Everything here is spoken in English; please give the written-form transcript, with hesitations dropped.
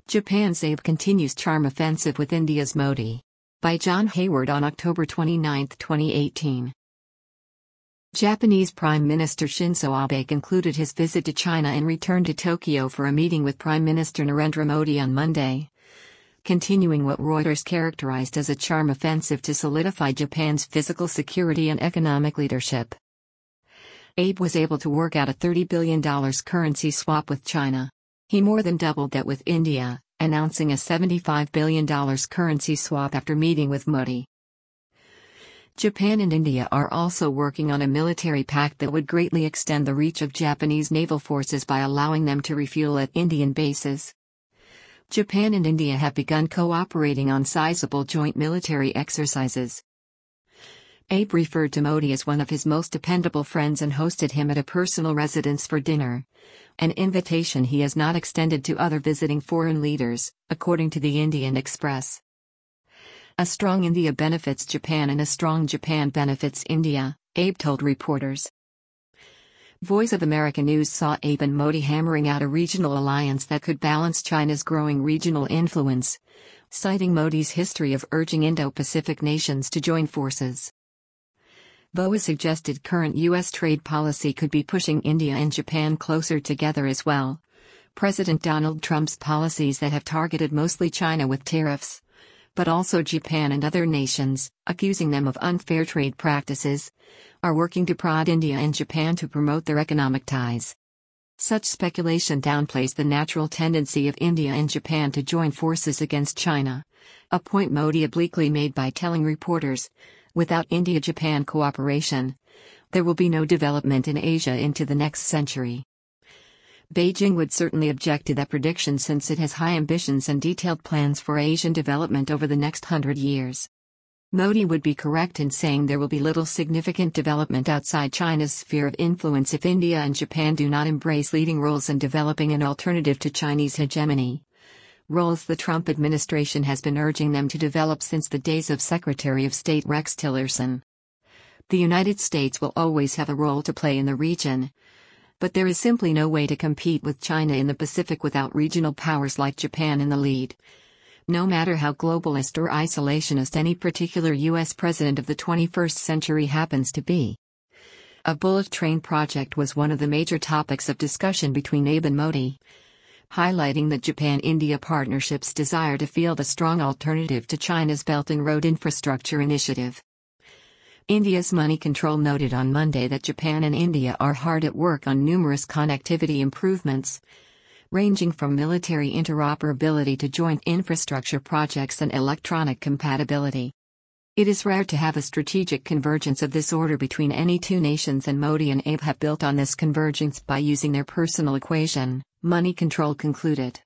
Japan's Abe continues charm offensive with India's Modi. By John Hayward on October 29, 2018. Japanese Prime Minister Shinzo Abe concluded his visit to China and returned to Tokyo for a meeting with Prime Minister Narendra Modi on Monday, continuing what Reuters characterized as a charm offensive to solidify Japan's physical security and economic leadership. Abe was able to work out a $30 billion currency swap with China. He more than doubled that with India, announcing a $75 billion currency swap after meeting with Modi. Japan and India are also working on a military pact that would greatly extend the reach of Japanese naval forces by allowing them to refuel at Indian bases. Japan and India have begun cooperating on sizable joint military exercises. Abe referred to Modi as one of his most dependable friends and hosted him at a personal residence for dinner, an invitation he has not extended to other visiting foreign leaders, according to the Indian Express. A strong India benefits Japan and a strong Japan benefits India, Abe told reporters. Voice of America News saw Abe and Modi hammering out a regional alliance that could balance China's growing regional influence, citing Modi's history of urging Indo-Pacific nations to join forces. VOA suggested current U.S. trade policy could be pushing India and Japan closer together as well. President Donald Trump's policies that have targeted mostly China with tariffs, but also Japan and other nations, accusing them of unfair trade practices, are working to prod India and Japan to promote their economic ties. Such speculation downplays the natural tendency of India and Japan to join forces against China, a point Modi obliquely made by telling reporters, without India-Japan cooperation, there will be no development in Asia into the next century. Beijing would certainly object to that prediction since it has high ambitions and detailed plans for Asian development over the next 100 years. Modi would be correct in saying there will be little significant development outside China's sphere of influence if India and Japan do not embrace leading roles in developing an alternative to Chinese hegemony, roles the Trump administration has been urging them to develop since the days of Secretary of State Rex Tillerson. The United States will always have a role to play in the region, but there is simply no way to compete with China in the Pacific without regional powers like Japan in the lead. No matter how globalist or isolationist any particular U.S. president of the 21st century happens to be. A bullet train project was one of the major topics of discussion between Abe and Modi, highlighting the Japan-India partnership's desire to field a strong alternative to China's Belt and Road Infrastructure Initiative. India's Money Control noted on Monday that Japan and India are hard at work on numerous connectivity improvements, ranging from military interoperability to joint infrastructure projects and electronic compatibility. It is rare to have a strategic convergence of this order between any two nations, and Modi and Abe have built on this convergence by using their personal equation, Money Control concluded.